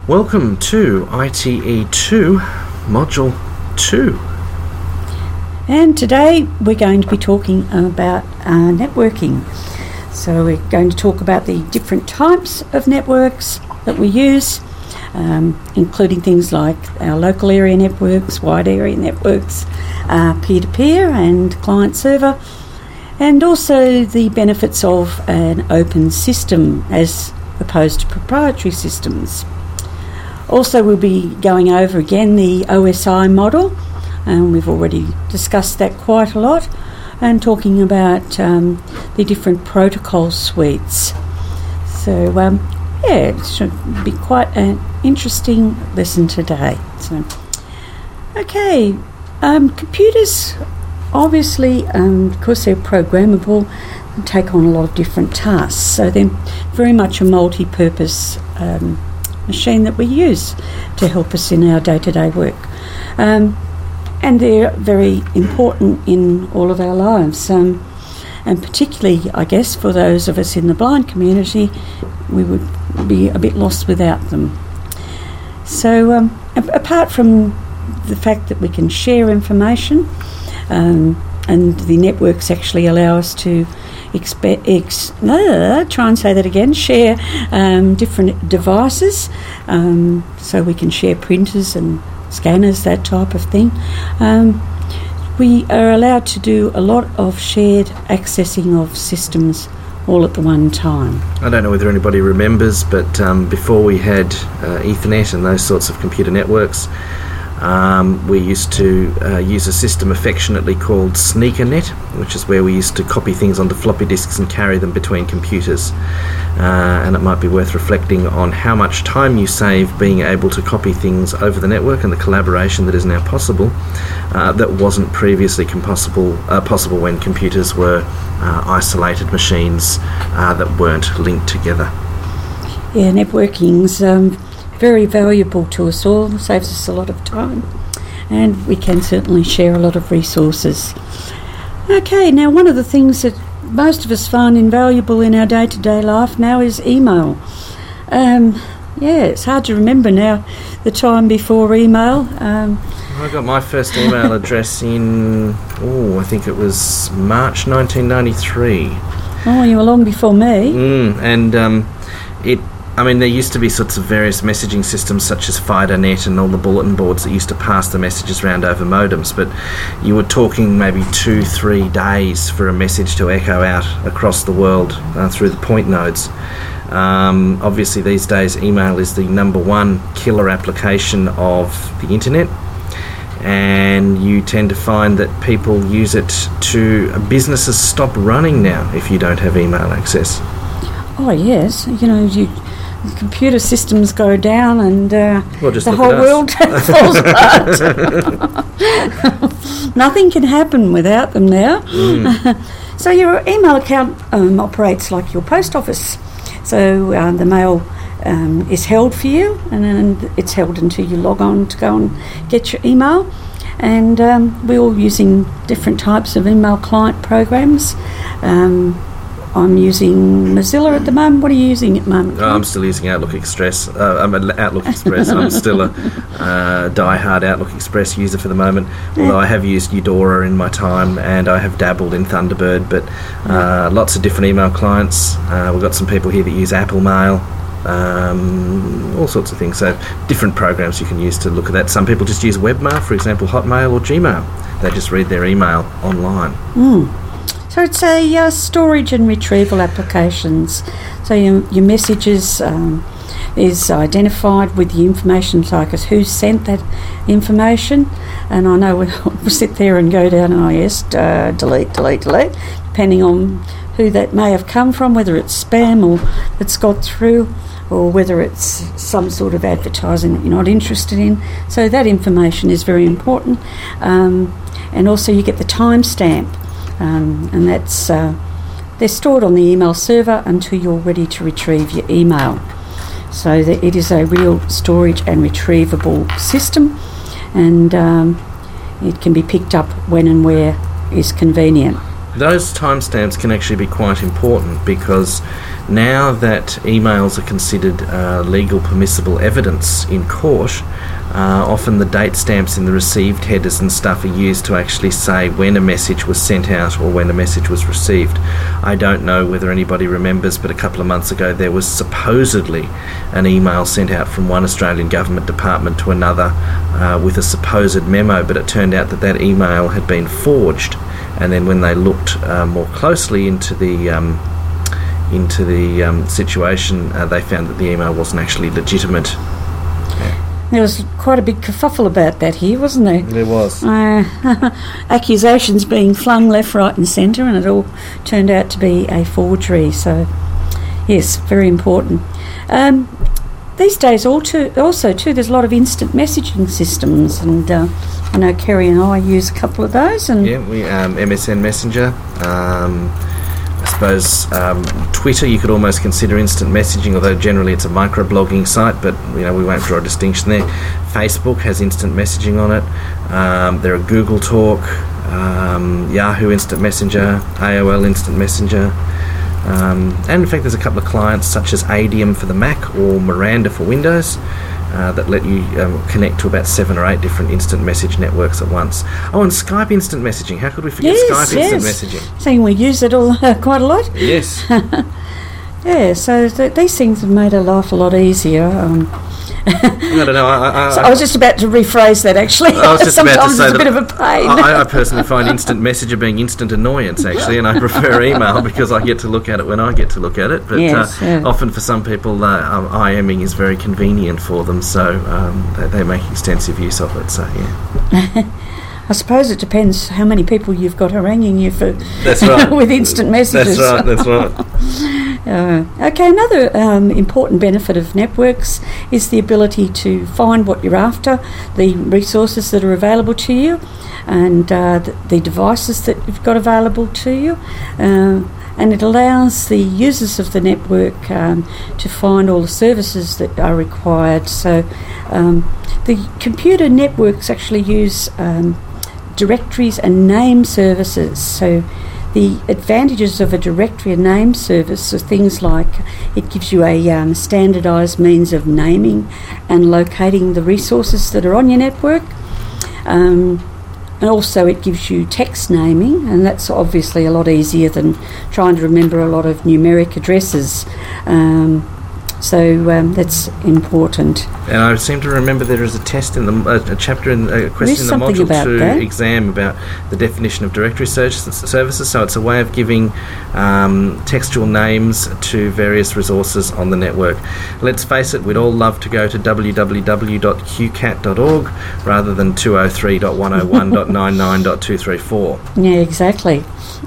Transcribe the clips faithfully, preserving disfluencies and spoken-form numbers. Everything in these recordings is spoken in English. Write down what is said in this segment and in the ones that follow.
Welcome to I T E two, Module two. And today we're going to be talking about uh, networking. So we're going to talk about the different types of networks that we use, um, including things like our local area networks, wide area networks, uh, peer-to-peer and client-server, and also the benefits of an open system as opposed to proprietary systems. Also, we'll be going over again the O S I model, and we've already discussed that quite a lot, and talking about um, the different protocol suites. So, um, yeah, it should be quite an interesting lesson today. So, okay, um, computers, obviously, um, because they're programmable, take on a lot of different tasks. So they're very much a multi-purpose um, machine that we use to help us in our day-to-day work. Um, and they're very important in all of our lives. Um, and particularly, I guess, for those of us in the blind community, we would be a bit lost without them. So um, a- apart from the fact that we can share information, um, and the networks actually allow us to Expe- ex- uh, try and say that again, share um, different devices, um, so we can share printers and scanners, that type of thing. Um, we are allowed to do a lot of shared accessing of systems all at the one time. I don't know whether anybody remembers, but um, before we had uh, Ethernet and those sorts of computer networks, Um, we used to uh, use a system affectionately called SneakerNet, which is where we used to copy things onto floppy disks and carry them between computers. Uh, and it might be worth reflecting on how much time you save being able to copy things over the network and the collaboration that is now possible uh, that wasn't previously possible, uh, possible when computers were uh, isolated machines uh, that weren't linked together. Yeah, networking's um, very valuable to us all, saves us a lot of time, and we can certainly share a lot of resources. Okay, now one of the things that most of us find invaluable in our day-to-day life now is email. Um, yeah, it's hard to remember now the time before email. Um, I got my first email address in, oh, I think it was March nineteen ninety-three. Oh, you were long before me. Mm, and um, it I mean, there used to be sorts of various messaging systems such as FidoNet and all the bulletin boards that used to pass the messages around over modems, but you were talking maybe two, three days for a message to echo out across the world uh, through the point nodes. Um, obviously, these days, email is the number one killer application of the internet, and you tend to find that people use it to... Businesses stop running now if you don't have email access. Oh, yes. You know, you... The computer systems go down and uh, well, just the whole world falls apart. Nothing can happen without them now. Mm. So your email account um, operates like your post office. So uh, the mail um, is held for you, and then it's held until you log on to go and get your email. And um, we're all using different types of email client programs. Um, I'm using Mozilla at the moment. What are you using at the moment? Oh, I'm still using Outlook Express. Uh, I'm an Outlook Express. I'm still a uh, die-hard Outlook Express user for the moment, although I have used Eudora in my time, and I have dabbled in Thunderbird, but uh, lots of different email clients. Uh, we've got some people here that use Apple Mail, um, all sorts of things. So different programs you can use to look at that. Some people just use Webmail, for example, Hotmail or Gmail. They just read their email online. Mm. So it's a uh, storage and retrieval applications. So your, your messages um, is identified with the information, like as who sent that information. And I know we'll sit there and go down, oh yes, uh, delete, delete, delete, depending on who that may have come from, whether it's spam or it's got through, or whether it's some sort of advertising that you're not interested in. So that information is very important. Um, and also you get the timestamp. Um, and that's uh, they're stored on the email server until you're ready to retrieve your email. So that it is a real storage and retrievable system, and um, it can be picked up when and where is convenient. those timestamps can actually be quite important, because now that emails are considered uh, legal permissible evidence in court, uh, often the date stamps in the received headers and stuff are used to actually say when a message was sent out or when a message was received. I don't know whether anybody remembers, but a couple of months ago there was supposedly an email sent out from one Australian government department to another uh, with a supposed memo, but it turned out that that email had been forged. And then when they looked uh, more closely into the um, into the um, situation, uh, they found that the email wasn't actually legitimate. There was quite a big kerfuffle about that here, wasn't there? There was. Uh, accusations being flung left, right and centre, and it all turned out to be a forgery. So, yes, very important. Um, these days all too, also, too, there's a lot of instant messaging systems, and uh, I know Kerry and I use a couple of those. And yeah, we um, M S N Messenger. Um, I suppose um, Twitter you could almost consider instant messaging, although generally it's a microblogging site, but you know we won't draw a distinction there. Facebook has instant messaging on it. Um, there are Google Talk, um, Yahoo Instant Messenger, A O L Instant Messenger, um, and in fact there's a couple of clients such as Adium for the Mac or Miranda for Windows Uh, that let you um, connect to about seven or eight different instant message networks at once. Oh, and Skype instant messaging. How could we forget yes, Skype yes. instant messaging? Saying we use it all uh, quite a lot. Yes. Yeah, so th- these things have made our life a lot easier. Um, I don't know. I, I, so I was just about to rephrase that, actually. I was just Sometimes about to say it's a that bit of a pain. I, I personally find instant messenger being instant annoyance, actually, and I prefer email because I get to look at it when I get to look at it. But yes, uh, yeah. often for some people, uh, um, IMing is very convenient for them, so um, they, they make extensive use of it. So yeah. I suppose it depends how many people you've got haranguing you for. That's right. with instant messages. That's right. That's right. Uh, okay, another um, important benefit of networks is the ability to find what you're after, the resources that are available to you, and uh, the, the devices that you've got available to you. Uh, and it allows the users of the network um, to find all the services that are required. So um, the computer networks actually use um, directories and name services. So the advantages of a directory and name service are things like it gives you a um, standardised means of naming and locating the resources that are on your network. Um, and also it gives you text naming, and that's obviously a lot easier than trying to remember a lot of numeric addresses. Um, So um, that's important. And I seem to remember there is a test in the uh, a chapter in a question in the module two that. exam about the definition of directory search services. So it's a way of giving um, textual names to various resources on the network. Let's face it, we'd all love to go to w w w dot q cat dot org rather than two oh three dot one oh one dot ninety-nine dot two thirty-four. Yeah, exactly.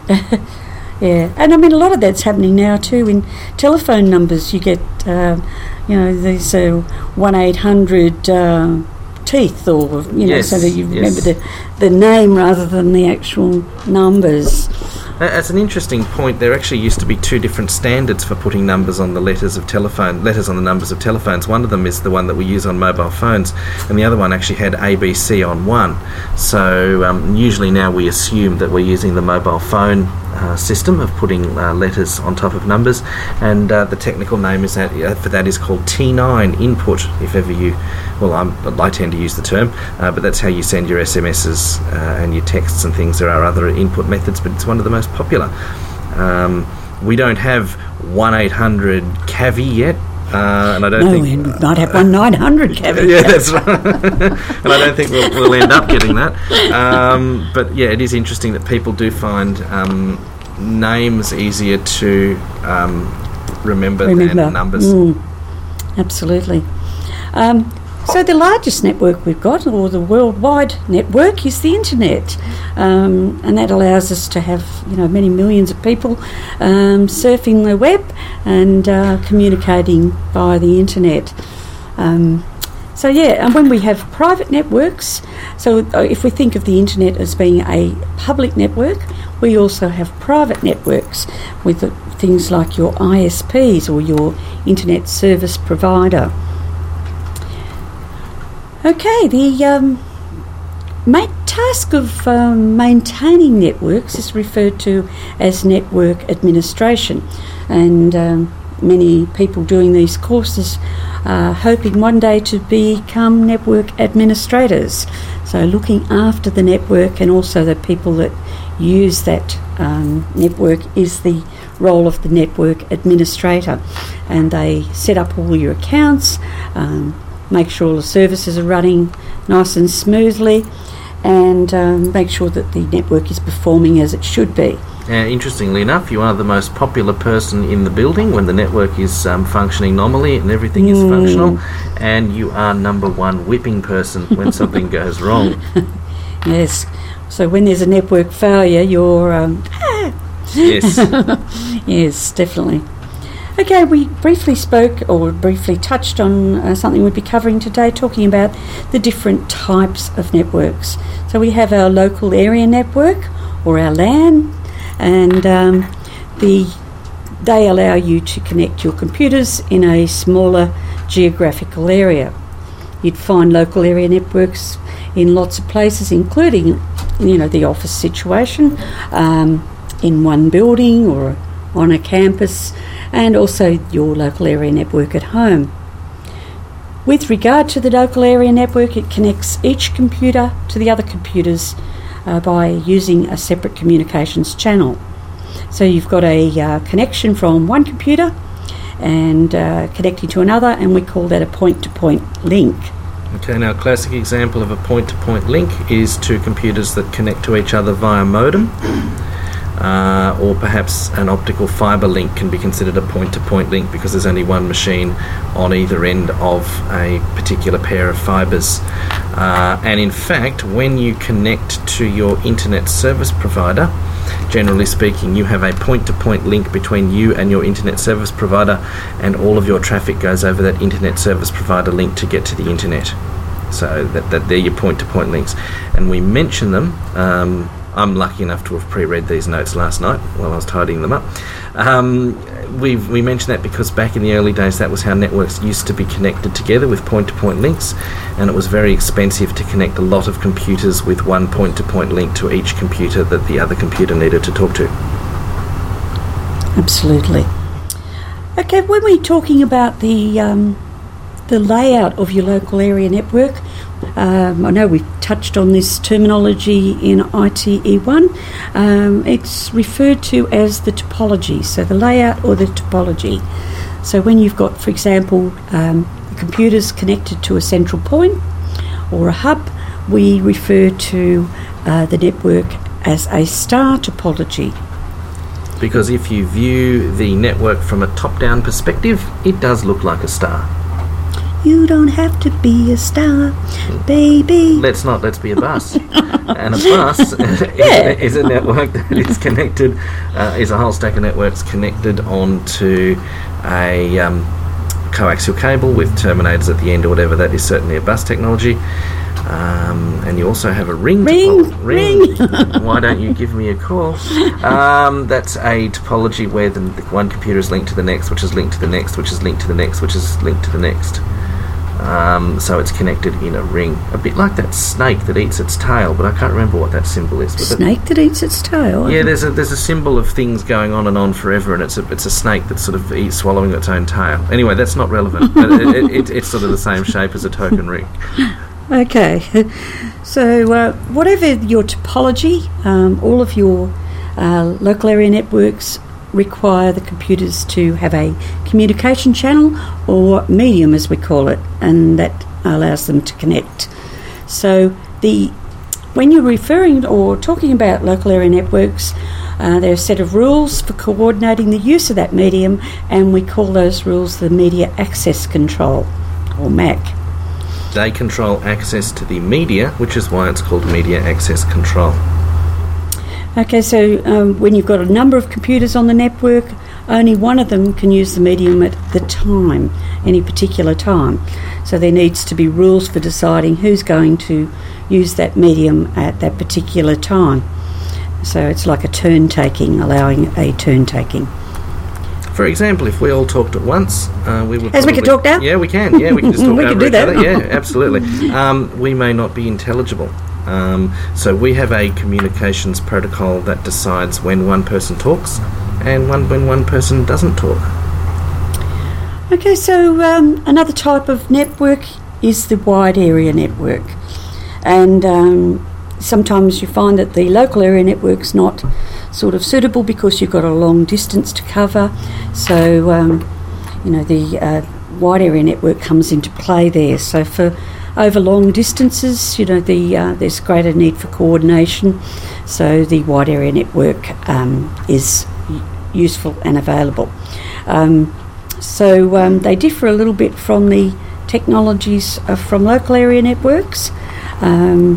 Yeah, and I mean a lot of that's happening now too. In telephone numbers, you get uh, you know these uh, one eight hundred uh, teeth, or you know, yes, so that you yes. remember the the name rather than the actual numbers. That's an interesting point. There actually used to be two different standards for putting numbers on the letters of telephone, letters on the numbers of telephones. One of them is the one that we use on mobile phones, and the other one actually had A B C on one. So um, usually now we assume that we're using the mobile phone uh, system of putting uh, letters on top of numbers, and uh, the technical name is that, uh, for that is called T nine input. If ever you, well, I'm, I tend to use the term, uh, but that's how you send your S M Ses uh, and your texts and things. There are other input methods, but it's one of the most popular. Um, we don't have one eight hundred C A V I yet, uh, and I don't no, think we might have one nine hundred C A V I. Yeah, that's right. And I don't think we'll, we'll end up getting that. Um, but yeah, it is interesting that people do find um, names easier to um, remember, remember than numbers. Mm, absolutely. Um, So the largest network we've got, or the worldwide network, is the internet, um, and that allows us to have, you know, many millions of people um, surfing the web and uh, communicating via the internet. Um, so yeah, and when we have private networks, so if we think of the internet as being a public network, we also have private networks with uh, things like your I S Ps or your internet service provider. Okay, the um, ma- task of um, maintaining networks is referred to as network administration, and um, many people doing these courses are hoping one day to become network administrators, so looking after the network and also the people that use that um, network is the role of the network administrator, and they set up all your accounts, um, make sure all the services are running nice and smoothly, and um, make sure that the network is performing as it should be. Uh, interestingly enough, you are the most popular person in the building when the network is um, functioning normally and everything is mm. functional, and you are number one whipping person when something goes wrong. Yes. So when there's a network failure, you're... Um, yes. Yes, definitely. Okay, we briefly spoke or briefly touched on uh, something we'd be covering today, talking about the different types of networks. So we have our local area network, or our LAN, and um, the they allow you to connect your computers in a smaller geographical area. You'd find local area networks in lots of places, including, you know, the office situation, um, in one building or on a campus, and also your local area network at home. With regard to the local area network, it connects each computer to the other computers uh, by using a separate communications channel. So you've got a uh, connection from one computer and uh, connecting to another, and we call that a point-to-point link. Okay, now a classic example of a point-to-point link is two computers that connect to each other via modem, uh, or perhaps an optical fibre link can be considered a point-to-point link because there's only one machine on either end of a particular pair of fibres. Uh, and in fact, when you connect to your internet service provider, generally speaking, you have a point-to-point link between you and your internet service provider, and all of your traffic goes over that internet service provider link to get to the internet. So that, that they're your point-to-point links. And we mention them. Um, I'm lucky enough to have pre-read these notes last night while I was tidying them up. Um, we we mentioned that because back in the early days, that was how networks used to be connected together, with point-to-point links, and it was very expensive to connect a lot of computers with one point-to-point link to each computer that the other computer needed to talk to. Absolutely. Okay, when we're talking about the um, the layout of your local area network, um, I know we've touched on this terminology in I T E one. Um, it's referred to as the topology, so the layout or the topology. So when you've got, for example, um, the computers connected to a central point or a hub, we refer to uh, the network as a star topology. Because if you view the network from a top-down perspective, it does look like a star. You don't have to be a star, baby. Let's not, let's be a bus. And a bus yeah. is, a, is a network that is connected, uh, is a whole stack of networks connected onto a um, coaxial cable with terminators at the end or whatever. That is certainly a bus technology. Um, and you also have a ring. Ring, topo- ring. Why don't you give me a call? Um, that's a topology where the, the one computer is linked to the next, which is linked to the next, which is linked to the next, which is linked to the next. Um, so it's connected in a ring, a bit like that snake that eats its tail, but I can't remember what that symbol is. But snake that, that eats its tail? Yeah, there's a there's a symbol of things going on and on forever, and it's a it's a snake that's sort of eats, swallowing its own tail. Anyway, that's not relevant. But it, it, it, it's sort of the same shape as a token ring. Okay, so uh, whatever your topology, um, all of your uh, local area networks require the computers to have a communication channel, or medium as we call it, and that allows them to connect. So the when you're referring or talking about local area networks, uh, there are a set of rules for coordinating the use of that medium, and we call those rules the Media Access Control, or M A C. They control access to the media, which is why it's called Media Access Control. Okay, so um, when you've got a number of computers on the network, only one of them can use the medium at the time, any particular time. So there needs to be rules for deciding who's going to use that medium at that particular time. So it's like a turn-taking, allowing a turn-taking. For example, if we all talked at once, uh, we would. As we can talk now? Yeah, we can. Yeah, we can just talk we over can do each that. other. Yeah, absolutely. Um, we may not be intelligible. Um, so we have a communications protocol that decides when one person talks and one, when one person doesn't talk. Okay, so um, another type of network is the wide area network. And um, sometimes you find that the local area network's not sort of suitable because you've got a long distance to cover. So, um, you know, the uh, wide area network comes into play there. So for over long distances, you know, the uh, there's greater need for coordination. So the wide area network um, is useful and available. Um, so um, they differ a little bit from the technologies uh, from local area networks. Um,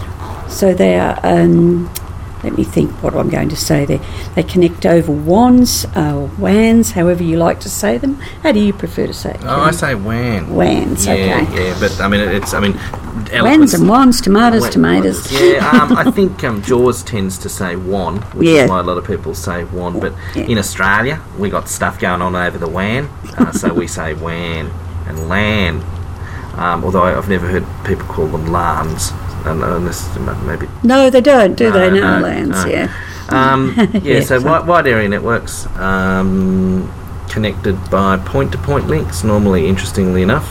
so they are, um, let me think what I'm going to say there. They connect over W A Ns, uh, W A Ns, however you like to say them. How do you prefer to say it? Oh, I say W A N. W A Ns, yeah, okay. Yeah, but I mean, it's, I mean, W A Ns and W A Ns, tomatoes, tomatoes. Yeah, um, I think um, Jaws tends to say W A N, which Yeah. is why a lot of people say W A N. But Yeah. in Australia, we got stuff going on over the W A N, uh, so we say W A N and LAN. Um, although I've never heard people call them LANs, unless maybe. No, they don't, do No, they? No, no, lands, no. yeah. Um, yeah, Yeah, so so- wide, wide area networks um, connected by point-to-point links, normally, interestingly enough,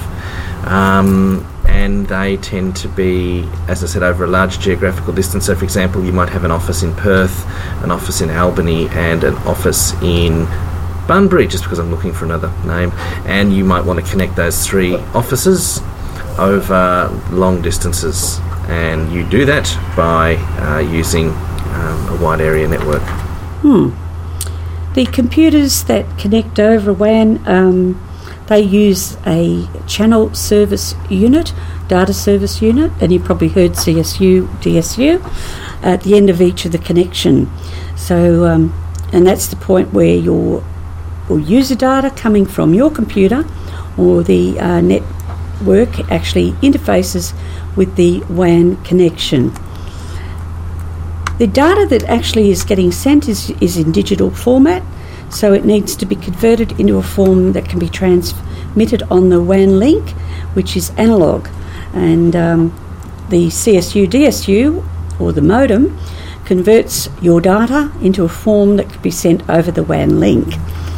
um, and they tend to be, as I said, over a large geographical distance. So, for example, you might have an office in Perth, an office in Albany, and an office in Bunbury, just because I'm looking for another name, and you might want to connect those three offices over long distances, and you do that by uh, using um, a wide area network. Hmm. The computers that connect over W A N, um, they use a channel service unit, data service unit, and you probably heard C S U, D S U, at the end of each of the connection. So, um, and that's the point where your or user data coming from your computer or the uh, network actually interfaces with the W A N connection. The data that actually is getting sent is, is in digital format, so it needs to be converted into a form that can be transmitted on the W A N link, which is analogue. And um, the C S U D S U, or the modem, converts your data into a form that can be sent over the W A N link.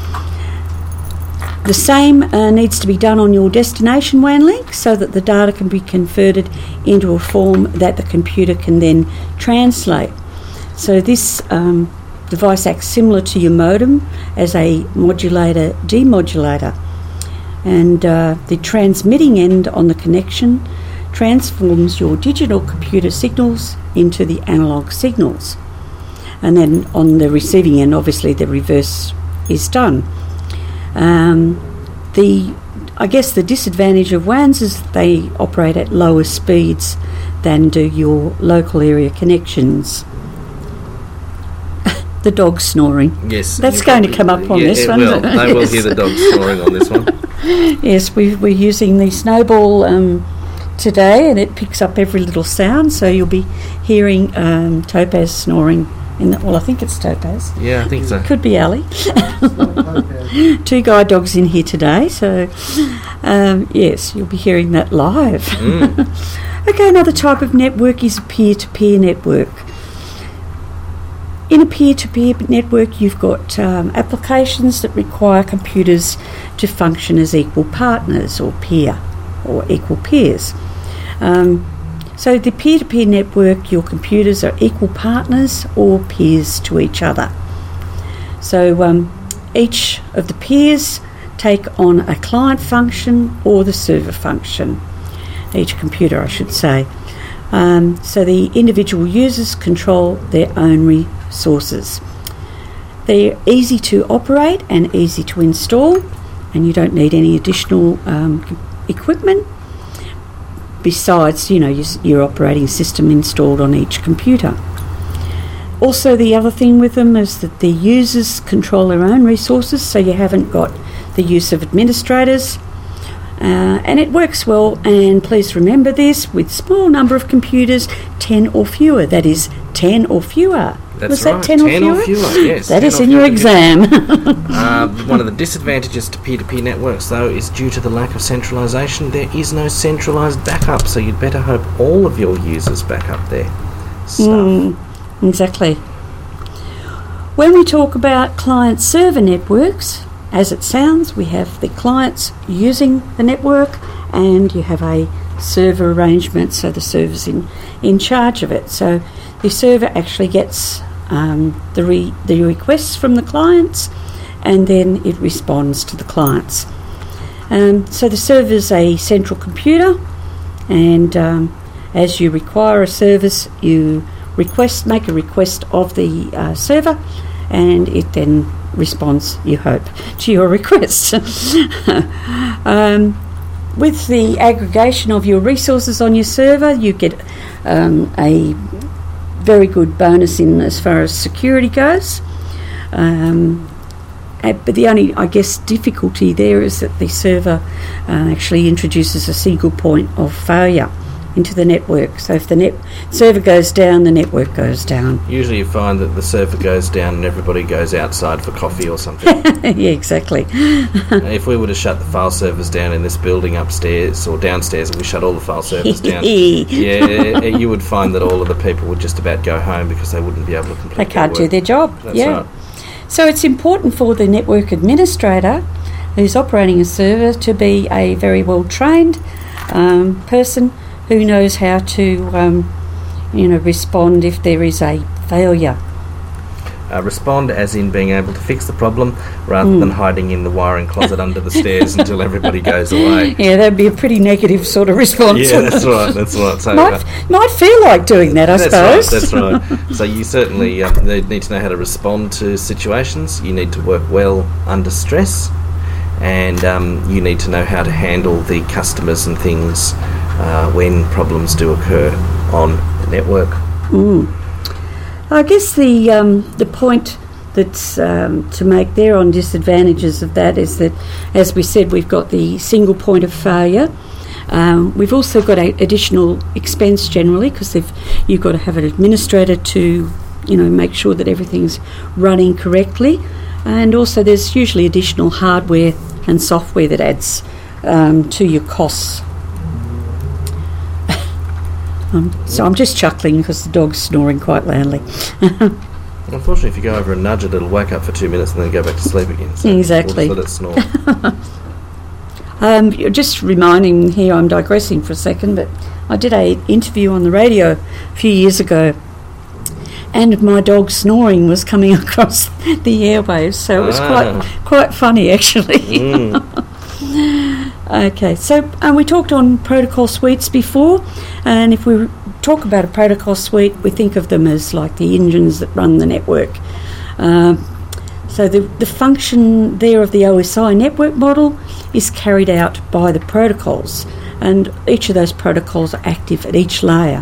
The same uh, needs to be done on your destination W A N link so that the data can be converted into a form that the computer can then translate. So this um, device acts similar to your modem as a modulator demodulator, and uh, the transmitting end on the connection transforms your digital computer signals into the analogue signals, and then on the receiving end obviously the reverse is done. Um, the I guess the disadvantage of W A Ns is they operate at lower speeds than do your local area connections. The dog's snoring. Yes. That's going to come up on yeah, this it one. will. isn't it? They will Yes. hear the dog snoring on this one. Yes, we, we're using the Snowball um, today, and it picks up every little sound, so you'll be hearing um, Topaz snoring. In the, well, I think it's Topaz. Yeah, I think so. Could be Ali. Two guide dogs in here today, so um, yes, you'll be hearing that live. Mm. Okay, another type of network is a peer-to-peer network. In a peer-to-peer network, you've got um, applications that require computers to function as equal partners or peer or equal peers. Um, so the peer-to-peer network, your computers are equal partners or peers to each other. So um, each of the peers take on a client function or the server function. Each computer, I should say. Um, so the individual users control their own resources. They're easy to operate and easy to install, and you don't need any additional um, equipment besides, you know, your, your operating system installed on each computer. Also, the other thing with them is that the users control their own resources, so you haven't got the use of administrators. Uh, and it works well, and please remember this, with small number of computers, ten or fewer, that is ten or fewer That's Was right. that ten, ten or or fewer? fewer, yes. That is ten in or your fewer. exam. Uh, one of the disadvantages to peer-to-peer networks, though, is due to the lack of centralisation. There is no centralised backup, so you'd better hope all of your users back up their stuff. Mm, exactly. When we talk about client-server networks, as it sounds, we have the clients using the network and you have a server arrangement, so the server's in, in charge of it. So the server actually gets um, the, re- the requests from the clients and then it responds to the clients. Um, so the server's a central computer, and um, as you require a service, you request, make a request of the uh, server, and it then responds, you hope, to your request. um, with the aggregation of your resources on your server, you get um, a very good bonus in as far as security goes. Um, uh, but the only, I guess, difficulty there is that the server uh, actually introduces a single point of failure into the network. So if the net server goes down, the network goes down. Usually you find that the server goes down and everybody goes outside for coffee or something. Yeah, exactly. If we were to shut the file servers down in this building upstairs or downstairs and we shut all the file servers down, yeah, you would find that all of the people would just about go home because they wouldn't be able to complete They can't their do their job. That's yeah. right. So it's important for the network administrator who's operating a server to be a very well trained um, person who knows how to, um, you know, respond if there is a failure. Uh, respond as in being able to fix the problem rather Mm. than hiding in the wiring closet under the stairs until everybody goes away. Yeah, that'd be a pretty negative sort of response. Yeah, that's right, that's right. So, might, uh, might feel like doing that, I that's suppose. right, that's right. So you certainly um, need need to know how to respond to situations. You need to work well under stress, and um, you need to know how to handle the customers and things uh, when problems do occur on the network. Mm. I guess the um, the point that's um, to make there on disadvantages of that is that, as we said, we've got the single point of failure. Um, we've also got a additional expense generally because you've got to have an administrator to, you know, make sure that everything's running correctly, and also there's usually additional hardware and software that adds um, to your costs. Um, so I'm just chuckling because the dog's snoring quite loudly. Unfortunately, if you go over and nudge it, it'll wake up for two minutes and then go back to sleep again. So Exactly. We'll just let it snore. Um, you're just reminding here, I'm digressing for a second, but I did a interview on the radio a few years ago, and my dog snoring was coming across the airwaves, so it was Ah. quite quite funny actually. Mm. Okay, so um, we talked on protocol suites before, and if we talk about a protocol suite, we think of them as like the engines that run the network. Um, so the, the function there of the O S I network model is carried out by the protocols, and each of those protocols are active at each layer.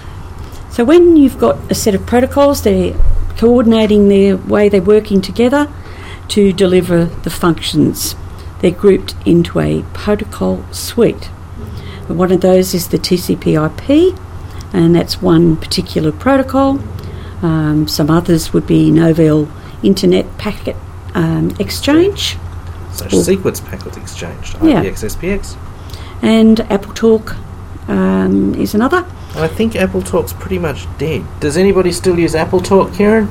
So when you've got a set of protocols, they're coordinating their way they're working together to deliver the functions. They're grouped into a protocol suite. One of those is the T C P I P, and that's one particular protocol. Um, some others would be Novell Internet Packet um, Exchange. So Or- sequence packet exchange, Yeah. I P X S P X. And AppleTalk um, is another. I think AppleTalk's pretty much dead. Does anybody still use AppleTalk, Kieran?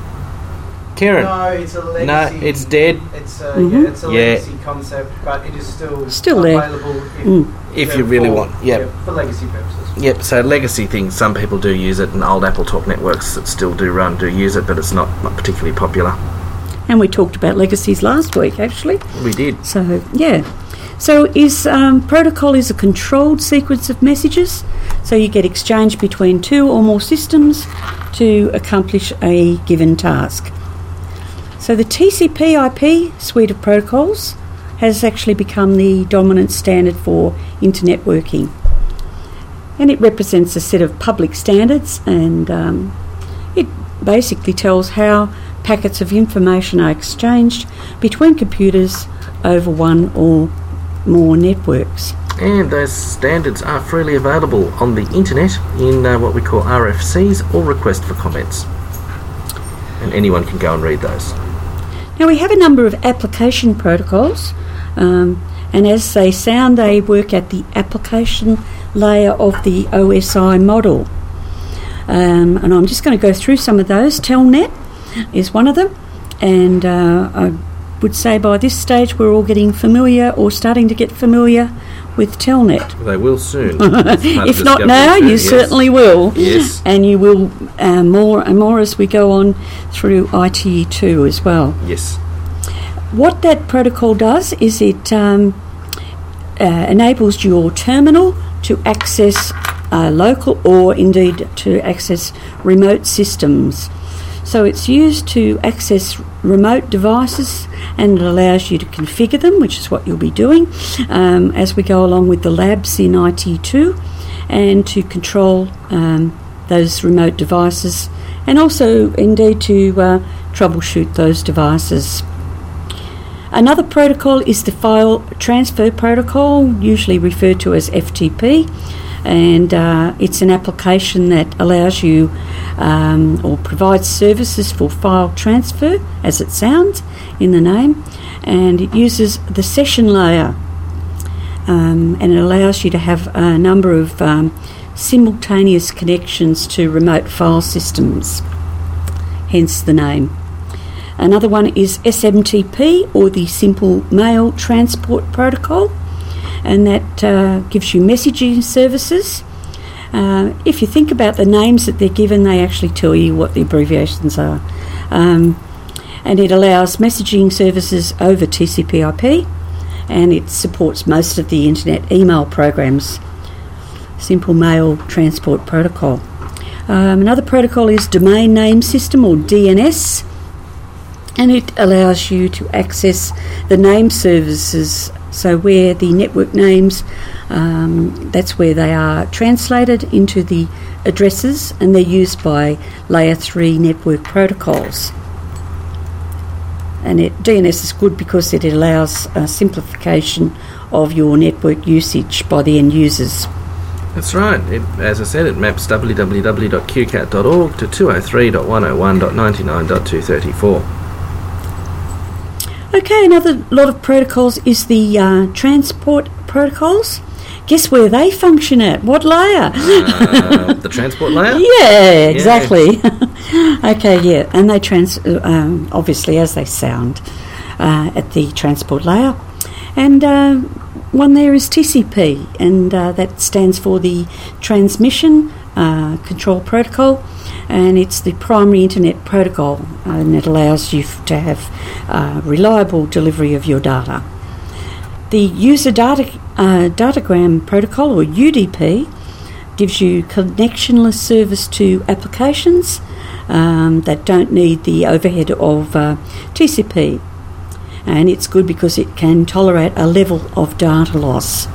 Kieran? No, it's a legacy. No, it's dead. It's a, Mhm. yeah, it's a Yeah. legacy concept, but it is still Still there. available if, Mm. If you really for, want, yep. yeah, for legacy purposes. Yep, so legacy things, some people do use it, and old AppleTalk networks that still do run do use it, but it's not, not particularly popular. And we talked about legacies last week, actually. We did. So, yeah. So is um, protocol is a controlled sequence of messages. So you get exchange between two or more systems to accomplish a given task. So the T C P I P suite of protocols has actually become the dominant standard for internetworking. And it represents a set of public standards, and um, it basically tells how packets of information are exchanged between computers over one or more networks. And those standards are freely available on the internet in uh, what we call R F Cs, or request for comments. and anyone can go and read those. Now we have a number of application protocols, um, and as they sound, they work at the application layer of the O S I model. Um, and I'm just going to go through some of those. Telnet is one of them, and uh, I would say by this stage we're all getting familiar or starting to get familiar with Telnet. They will soon. If not now, too, you yes. certainly will. Yes. And you will uh, more and more as we go on through I T E two as well. Yes. What that protocol does is it um, uh, enables your terminal to access uh, local or indeed to access remote systems. So it's used to access remote devices, and it allows you to configure them, which is what you'll be doing um, as we go along with the labs in I T two, and to control um, those remote devices, and also indeed to uh, troubleshoot those devices. Another protocol is the file transfer protocol, usually referred to as F T P, and uh, it's an application that allows you um, or provides services for file transfer, as it sounds in the name, and it uses the session layer, um, and it allows you to have a number of um, simultaneous connections to remote file systems, hence the name. Another one is S M T P, or the Simple Mail Transport Protocol, and that uh, gives you messaging services. Uh, if you think about the names that they're given, they actually tell you what the abbreviations are. Um, and it allows messaging services over T C P I P, and it supports most of the internet email programs. Simple Mail Transport Protocol. Um, another protocol is Domain Name System, or D N S, and it allows you to access the name services. So where the network names, um, that's where they are translated into the addresses, and they're used by layer three network protocols. And it, D N S is good because it allows a simplification of your network usage by the end users. That's right. It, as I said, it maps w w w dot q cat dot org to two oh three dot one oh one dot ninety-nine dot two thirty-four. Okay, another lot of protocols is the uh, transport protocols. Guess where they function at? What layer? Uh, the transport layer? Yeah, exactly. Okay, yeah, and they trans um, obviously as they sound uh, at the transport layer, and uh, one there is T C P, and uh, that stands for the Transmission uh, Control Protocol. And it's the primary internet protocol, and it allows you f- to have uh, reliable delivery of your data. The user data uh, datagram protocol, or U D P, gives you connectionless service to applications um, that don't need the overhead of uh, T C P, and it's good because it can tolerate a level of data loss.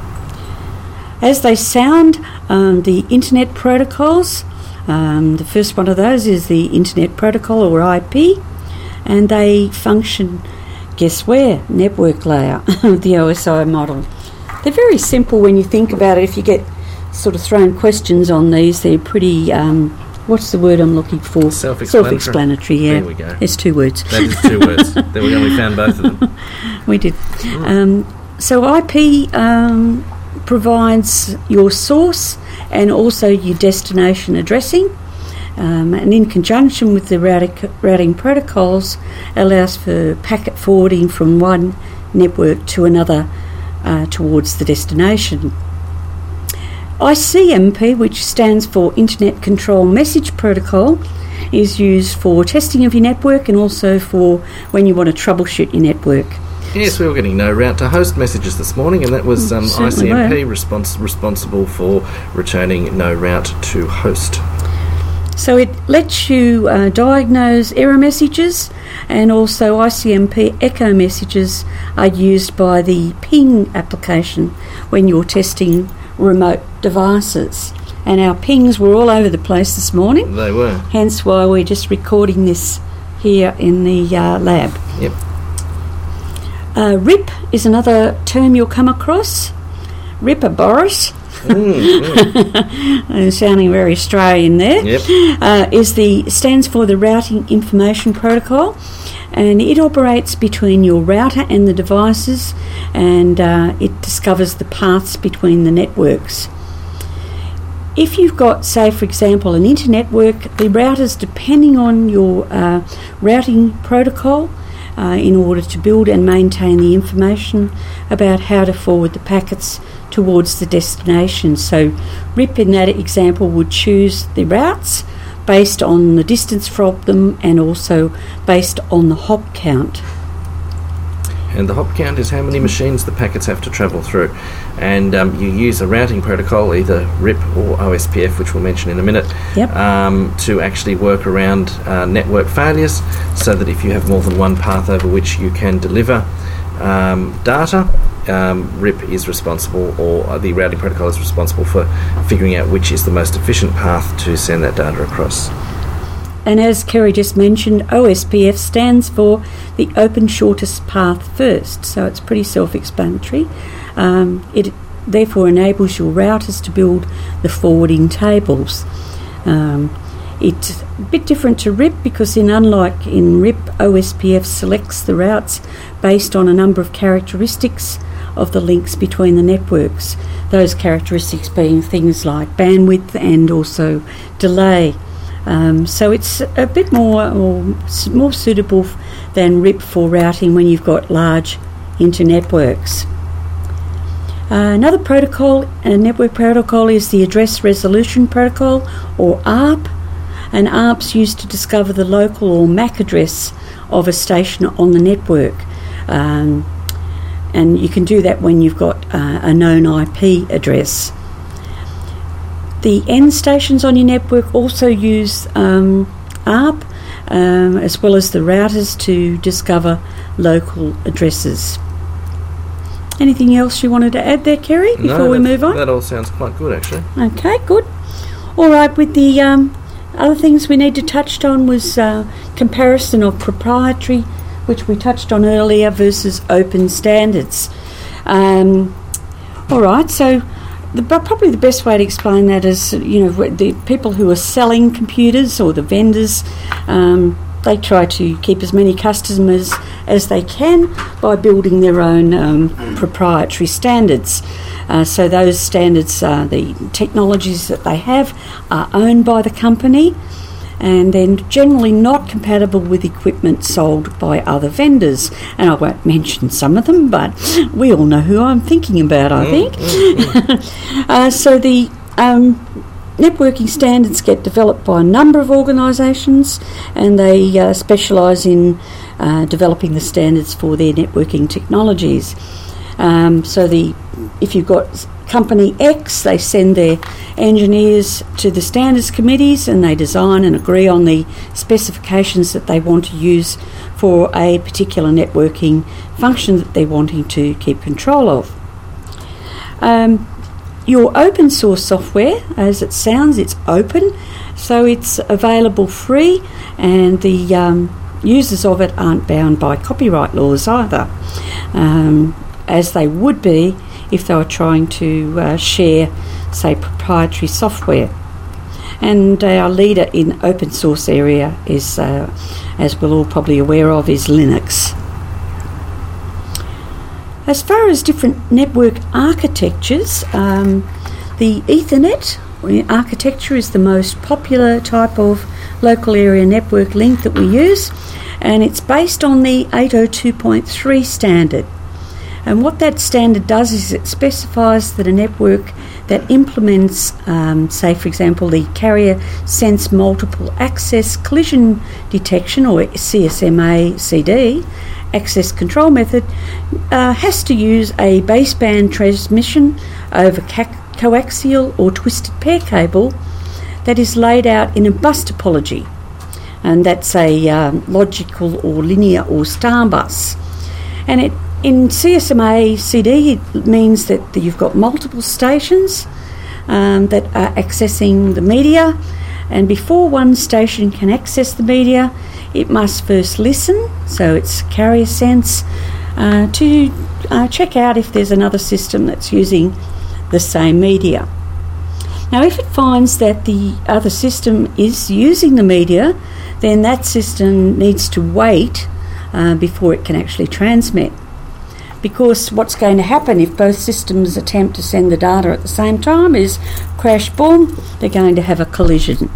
As they sound, um, the internet protocols. Um, the first one of those is the Internet Protocol, or I P, and they function, guess where? Network layer of the O S I model. They're very simple when you think about it. If you get sort of thrown questions on these, they're pretty, um, what's the word I'm looking for? Self-explanatory. Self-explanatory, yeah. There we go. There's two words. That is two words. There we go, we found both of them. We did. Mm. Um, so I P um, provides your source and also your destination addressing, um, and in conjunction with the routing, routing protocols, allows for packet forwarding from one network to another uh, towards the destination. I C M P, which stands for Internet Control Message Protocol, is used for testing of your network and also for when you want to troubleshoot your network. Yes, we were getting no route to host messages this morning, and that was um, I C M P respons- responsible for returning no route to host. So it lets you uh, diagnose error messages, and also I C M P echo messages are used by the ping application when you're testing remote devices. And our pings were all over the place this morning. They were. Hence why we're just recording this here in the uh, lab. Yep. Uh, R I P is another term you'll come across. R I P, Boris. Mm, mm. Sounding very Australian there. Yep. Uh, is the stands for the Routing Information Protocol, and it operates between your router and the devices, and uh, it discovers the paths between the networks. If you've got, say, for example, an internetwork, the routers, depending on your uh, routing protocol, uh, in order to build and maintain the information about how to forward the packets towards the destination. So R I P in that example would choose the routes based on the distance from them and also based on the hop count. And the hop count is how many machines the packets have to travel through. And um, you use a routing protocol, either R I P or O S P F, which we'll mention in a minute, Yep. um, to actually work around uh, network failures, so that if you have more than one path over which you can deliver um, data, um, R I P is responsible, or the routing protocol is responsible for figuring out which is the most efficient path to send that data across. And as Kerry just mentioned, O S P F stands for the Open Shortest Path First, so it's pretty self-explanatory. Um, it therefore enables your routers to build the forwarding tables. Um, it's a bit different to R I P because, in unlike in R I P, O S P F selects the routes based on a number of characteristics of the links between the networks, those characteristics being things like bandwidth and also delay. Um, so it's a bit more or more suitable than R I P for routing when you've got large internetworks. Uh, another protocol, a network protocol, is the Address Resolution Protocol, or A R P. And A R P's used to discover the local or M A C address of a station on the network. Um, and you can do that when you've got uh, a known I P address. The end stations on your network also use um, A R P, um, as well as the routers, to discover local addresses. Anything else you wanted to add there, Kerry, before no, we that, move on? That all sounds quite good, actually. Okay, good. All right, with the um, other things we need to touch on was uh, comparison of proprietary, which we touched on earlier, versus open standards. Um, all right, so the, probably the best way to explain that is, you know, the people who are selling computers, or the vendors, um, they try to keep as many customers as they can by building their own um, proprietary standards. Uh, so those standards, uh, the technologies that they have, are owned by the company, and then generally not compatible with equipment sold by other vendors. And I won't mention some of them, but we all know who I'm thinking about, I think. uh, so the um, networking standards get developed by a number of organisations, and they uh, specialise in uh, developing the standards for their networking technologies. Um, so the if you've got Company X, they send their engineers to the standards committees, and they design and agree on the specifications that they want to use for a particular networking function that they're wanting to keep control of. Um, your open source software, as it sounds, it's open, so it's available free, and the um, users of it aren't bound by copyright laws either, um, as they would be if they were trying to uh, share, say, proprietary software. And our leader in open source area is, uh, as we're all probably aware of, is Linux. As far as different network architectures, um, the Ethernet architecture is the most popular type of local area network link that we use, and it's based on the eight oh two point three standard. And what that standard does is it specifies that a network that implements, um, say for example, the Carrier Sense Multiple Access Collision Detection, or C S M A C D, access control method, uh, has to use a baseband transmission over ca- coaxial or twisted pair cable that is laid out in a bus topology. And that's a um, logical or linear or star bus. And it in C S M A C D, it means that you've got multiple stations um, that are accessing the media, and before one station can access the media, it must first listen, so it's carrier sense, uh, to uh, check out if there's another system that's using the same media. Now, if it finds that the other system is using the media, then that system needs to wait uh, before it can actually transmit. Because what's going to happen if both systems attempt to send the data at the same time is crash, boom, they're going to have a collision.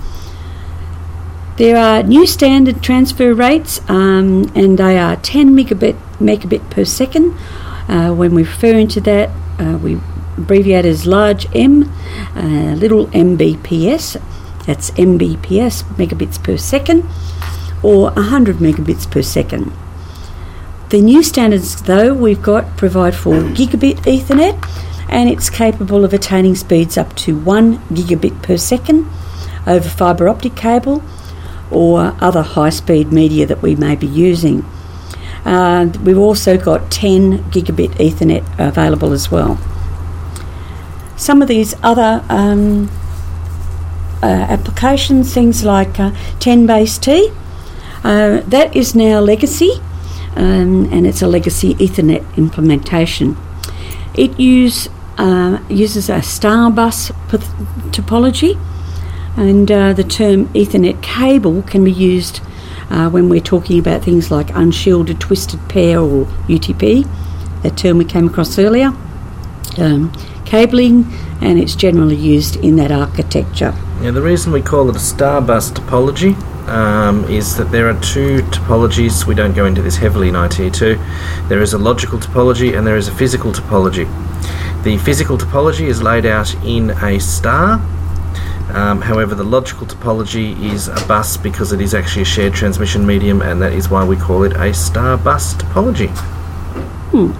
There are new standard transfer rates, um, and they are ten megabit megabit per second. Uh, when we're referring to that, uh, we abbreviate as large M, uh, little M B P S. That's M B P S, megabits per second, or one hundred megabits per second. The new standards, though, we've got provide for gigabit Ethernet, and it's capable of attaining speeds up to one gigabit per second over fibre optic cable or other high-speed media that we may be using. Uh, we've also got ten gigabit Ethernet available as well. Some of these other um, uh, applications, things like uh, ten base T, uh, that is now legacy, um, and it's a legacy Ethernet implementation. It use, uh, uses a star bus path- topology, and uh, the term Ethernet cable can be used uh, when we're talking about things like unshielded twisted pair or U T P, that term we came across earlier, um, cabling, and it's generally used in that architecture. Yeah, the reason we call it a star bus topology um, is that there are two topologies. We don't go into this heavily in I T two. There is a logical topology and there is a physical topology. The physical topology is laid out in a star. Um, however, the logical topology is a bus because it is actually a shared transmission medium, and that is why we call it a star bus topology. Hmm.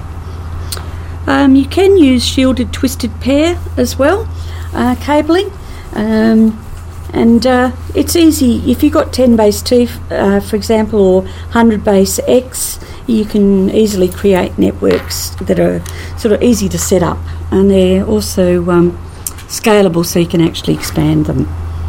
Um, you can use shielded twisted pair as well, uh, cabling, um, and uh, it's easy. If you've got ten base T, uh, for example, or one hundred base X, you can easily create networks that are sort of easy to set up, and they're also um, scalable, so you can actually expand them.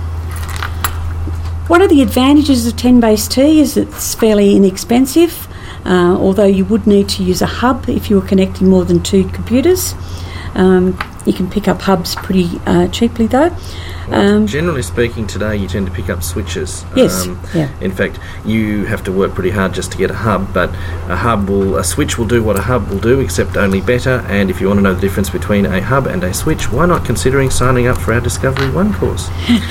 One of the advantages of ten base T is it's fairly inexpensive, uh, although you would need to use a hub if you were connecting more than two computers. Um, you can pick up hubs pretty uh, cheaply though. Um, Generally speaking, today you tend to pick up switches. Yes. Um, yeah. In fact, you have to work pretty hard just to get a hub, but a hub will, a switch will do what a hub will do, except only better. And if you want to know the difference between a hub and a switch, why not considering signing up for our Discovery One course?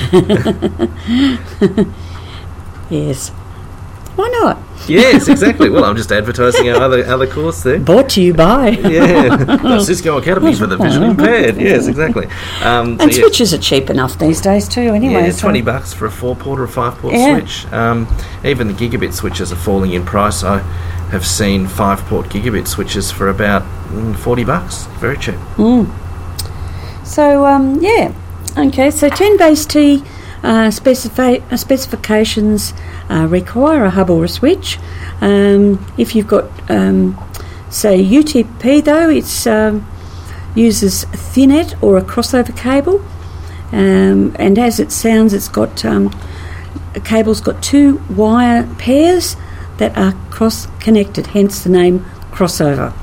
Yes. Why not? Yes, exactly. Well, I'm just advertising our other other course there. Brought to you by. Yeah, the Cisco Academy for the visually impaired. Yes, exactly. Um, so And yeah. switches are cheap enough these days too, anyway. Yeah, so- twenty bucks for a four port or a five port Yeah. switch. Um, even the gigabit switches are falling in price. I have seen five port gigabit switches for about mm, forty bucks. Very cheap. Mm. So, um, yeah. Okay, so ten base T uh, specifi- uh, specifications uh, require a hub or a switch. Um, if you've got, um, say, U T P though, it's um, uses Thinet or a crossover cable. Um, and as it sounds, it's got um, a cable's got two wire pairs that are cross-connected, hence the name crossover.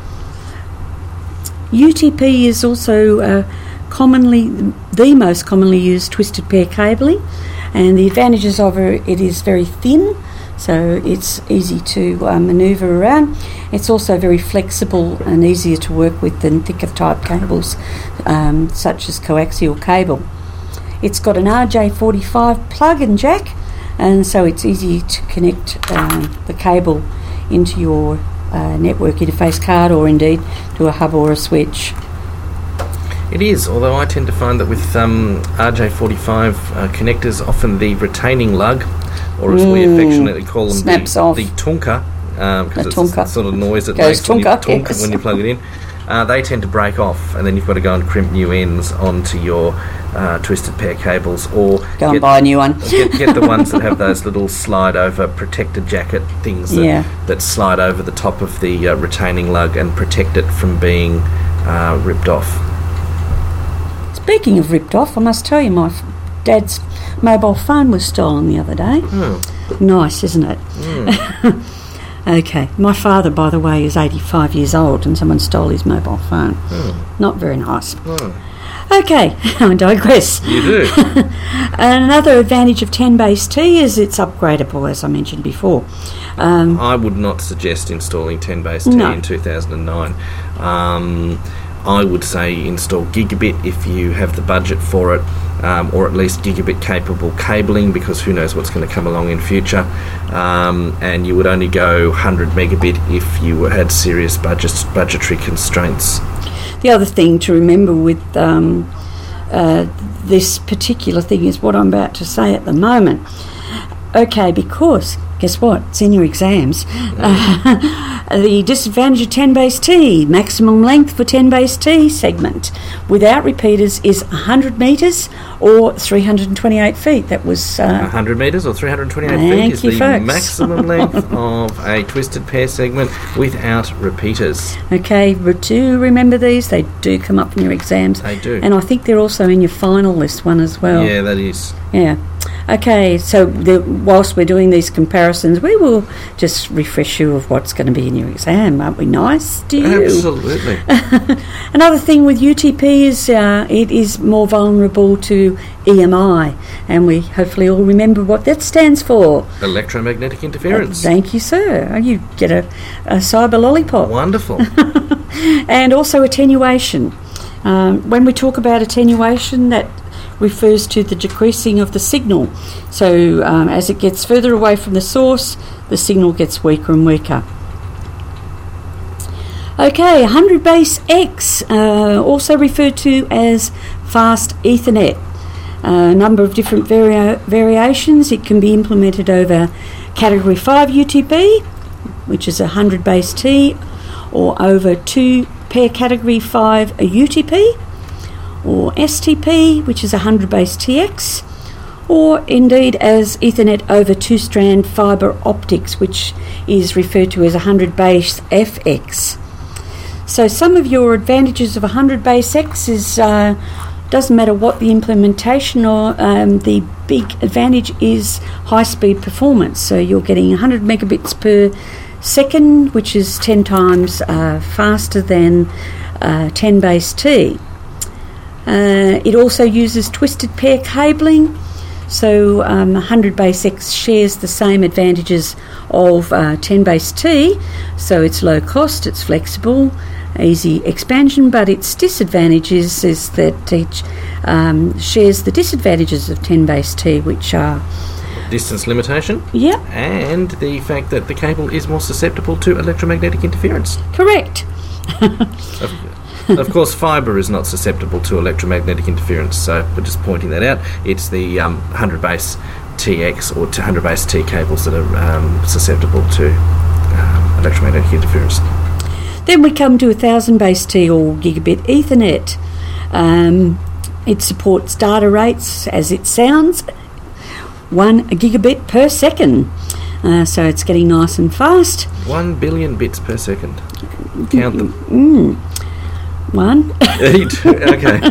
U T P is also uh, commonly the most commonly used twisted pair cabling, and the advantages of it, it is very thin, so it's easy to uh, manoeuvre around. It's also very flexible and easier to work with than thicker type cables, um, such as coaxial cable. It's got an R J forty-five plug and jack, and so it's easy to connect um, the cable into your uh, network interface card, or indeed to a hub or a switch. It is, although I tend to find that with um, R J forty-five uh, connectors, often the retaining lug, or as we Mm, affectionately call them, snaps the, off. the tonka, because The it's tonka. the sort of noise it Goes makes when you, tonka, tonk yes. when you plug it in. Uh, they tend to break off, and then you've got to go and crimp new ends onto your uh, twisted pair cables, or Go and get, buy a new one. get, get the ones that have those little slide-over protector jacket things that, Yeah. that slide over the top of the uh, retaining lug and protect it from being uh, ripped off. Speaking of ripped off, I must tell you, my f- dad's mobile phone was stolen the other day. Hmm. Nice, isn't it? Mm. Okay, my father, by the way, is eighty-five years old, and someone stole his mobile phone. Mm. Not very nice. Mm. Okay, I digress. You do. Another advantage of ten base T is it's upgradable, as I mentioned before. Um, I would not suggest installing ten base T No. in two thousand nine. Um, I would say install gigabit if you have the budget for it, um, or at least gigabit capable cabling, because who knows what's going to come along in future. Um, and you would only go one hundred megabit if you had serious budget budgetary constraints. The other thing to remember with um, uh, this particular thing is what I'm about to say at the moment. Okay, because guess what? It's in your exams. Uh, the disadvantage of ten base T, maximum length for ten base T segment without repeaters is one hundred metres or three hundred twenty-eight feet. That was... Uh, one hundred metres or three hundred twenty-eight Thank feet is you, the folks. maximum length of a twisted pair segment without repeaters. Okay, re- do remember these. They do come up in your exams. They do. And I think they're also in your final list one as well. Yeah, that is. Yeah. Okay, so the, whilst we're doing these comparisons, we will just refresh you of what's going to be in your exam. Aren't we nice to you? Absolutely. Another thing with U T P is uh, it is more vulnerable to E M I, and we hopefully all remember what that stands for. Electromagnetic interference. Uh, thank you, sir. You get a, a cyber lollipop. Wonderful. And also attenuation. Um, when we talk about attenuation, that refers to the decreasing of the signal. So um, as it gets further away from the source, the signal gets weaker and weaker. Okay, one hundred base X, uh, also referred to as fast Ethernet. A number of different vari- variations. It can be implemented over Category five U T P, which is one hundred base T, or over two pair Category five U T P, or S T P, which is one hundred base T X, or indeed as Ethernet over two-strand fibre optics, which is referred to as one hundred base F X. So some of your advantages of one hundred base X is, uh, doesn't matter what the implementation, or um, the big advantage is high-speed performance. So you're getting one hundred megabits per second, which is ten times uh, faster than uh, ten base T. Uh, it also uses twisted pair cabling, so um, one hundred base X shares the same advantages of uh, ten base T, so it's low cost, it's flexible, easy expansion, but its disadvantages is that it um, shares the disadvantages of ten base T, which are... Distance limitation. Yep. And the fact that the cable is more susceptible to electromagnetic interference. Correct. Of, of course, fibre is not susceptible to electromagnetic interference, so we're just pointing that out. It's the um, one hundred base T X or one hundred base T cables that are um, susceptible to um, electromagnetic interference. Then we come to one thousand base T or gigabit Ethernet. Um, it supports data rates, as it sounds, one gigabit per second. Uh, so it's getting nice and fast. One billion bits per second. Count them. Mm. One. Okay.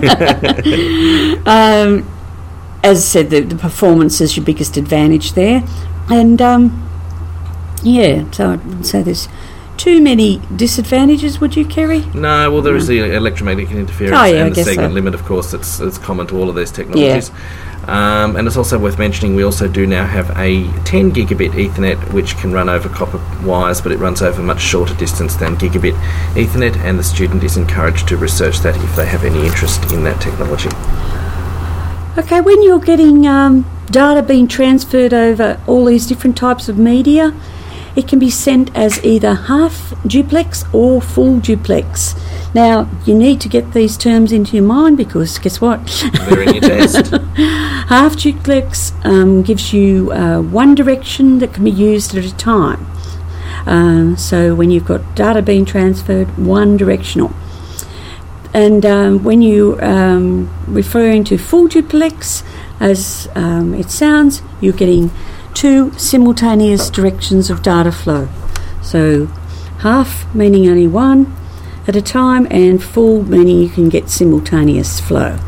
um, as I said, the, the performance is your biggest advantage there. And, um, yeah, so I wouldn't say there's too many disadvantages, would you, Kerry? No, well, there is the electromagnetic interference Oh, yeah, I and the guess segment so. limit, of course, that's, that's common to all of these technologies. Um, and it's also worth mentioning we also do now have a ten gigabit Ethernet, which can run over copper wires, but it runs over much shorter distance than gigabit Ethernet, and the student is encouraged to research that if they have any interest in that technology. Okay, when you're getting um, data being transferred over all these different types of media, it can be sent as either half duplex or full duplex. Now, you need to get these terms into your mind because guess what? They're in your test. Half duplex um, gives you uh, one direction that can be used at a time. Um, so when you've got data being transferred, one directional. And um, when you um, referring to full duplex, as um, it sounds, you're getting two simultaneous directions of data flow. So half meaning only one at a time, and full meaning you can get simultaneous flow.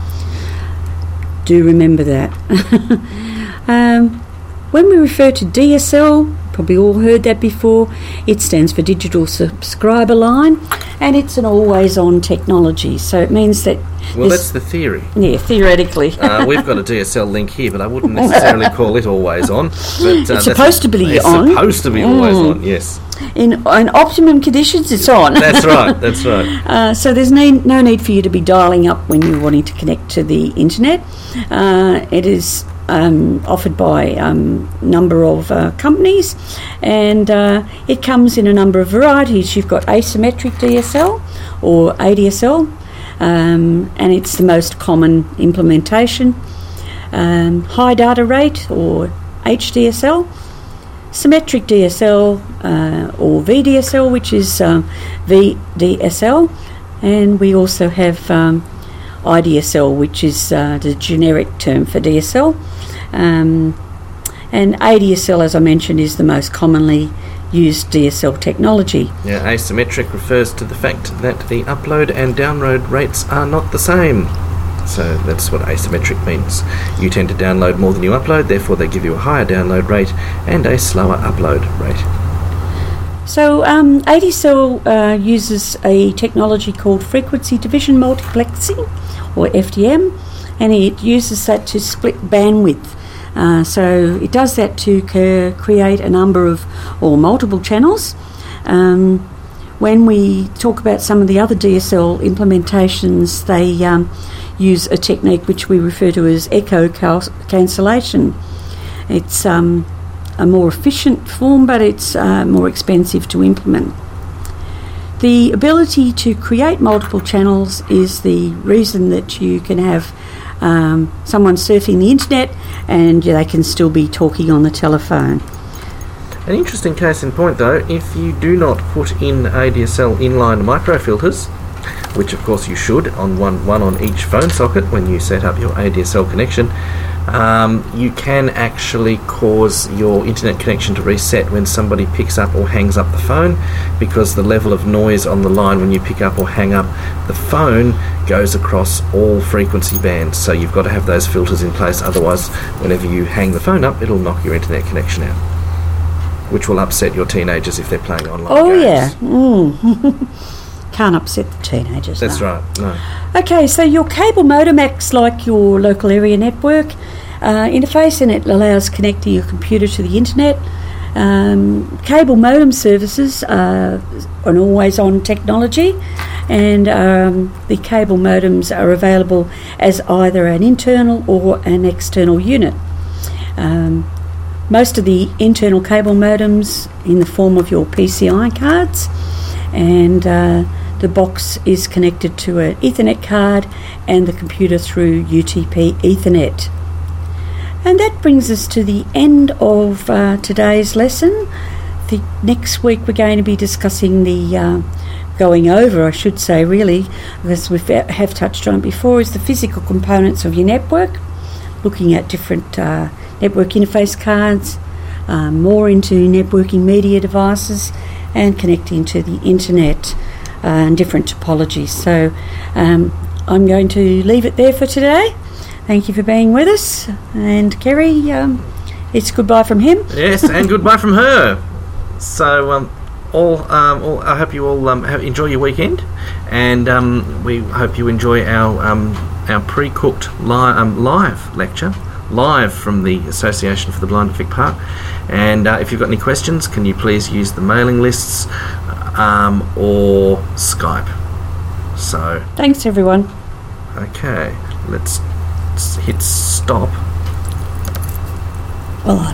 Do remember that. um, when we refer to D S L, probably all heard that before. It stands for Digital Subscriber Line, and it's an always-on technology. So it means that... Well, that's the theory. Yeah, theoretically. uh, we've got a D S L link here, but I wouldn't necessarily call it always on. But, uh, it's supposed to be it's on. It's supposed to be mm. always on, yes. In, in optimum conditions, it's on. That's right, that's right. Uh, so there's no, no need for you to be dialing up when you're wanting to connect to the internet. Uh, it is um, offered by a um, number of uh, companies, and uh, it comes in a number of varieties. You've got asymmetric D S L or A D S L, um, and it's the most common implementation. Um, high data rate or H D S L, symmetric D S L uh, or V D S L, which is um, V D S L, and we also have um, I D S L, which is uh, the generic term for D S L. Um, and A D S L, as I mentioned, is the most commonly used D S L technology. Yeah, asymmetric refers to the fact that the upload and download rates are not the same. So that's what asymmetric means. You tend to download more than you upload, therefore they give you a higher download rate and a slower upload rate. So um, A D S L uh, uses a technology called frequency division multiplexing, or F D M, and it uses that to split bandwidth. Uh, so it does that to c- create a number of, or multiple channels. Um, when we talk about some of the other D S L implementations, they um, use a technique which we refer to as echo cal- cancellation. It's um, a more efficient form, but it's uh, more expensive to implement. The ability to create multiple channels is the reason that you can have um, someone surfing the internet and they can still be talking on the telephone. An interesting case in point though, if you do not put in A D S L inline microfilters, which of course you should, on one, one on each phone socket when you set up your A D S L connection, um, you can actually cause your internet connection to reset when somebody picks up or hangs up the phone, because the level of noise on the line when you pick up or hang up the phone goes across all frequency bands. So you've got to have those filters in place, otherwise whenever you hang the phone up it'll knock your internet connection out, which will upset your teenagers if they're playing online oh games. yeah mm. Can't upset the teenagers. That's no. right, no. Okay, so your cable modem acts like your local area network uh, interface, and it allows connecting your computer to the internet. Um, cable modem services are an always-on technology, and um, the cable modems are available as either an internal or an external unit. Um, most of the internal cable modems in the form of your P C I cards, and uh, the box is connected to an Ethernet card and the computer through U T P Ethernet. And that brings us to the end of uh, today's lesson. The next week we're going to be discussing the, uh, going over I should say really, as we have touched on before, is the physical components of your network, looking at different uh, network interface cards, uh, more into networking media devices and connecting to the internet. Uh, and different topologies. So um, I'm going to leave it there for today. Thank you for being with us. And Kerry, um, it's goodbye from him. Yes, and goodbye from her. So um, all, um, all, I hope you all um, have, enjoy your weekend, and um, we hope you enjoy our um, our pre-cooked li- um, live lecture, live from the Association for the Blind at Vic Park. And uh, if you've got any questions, can you please use the mailing lists um, or Skype. So thanks everyone. Okay, let's hit stop. Well,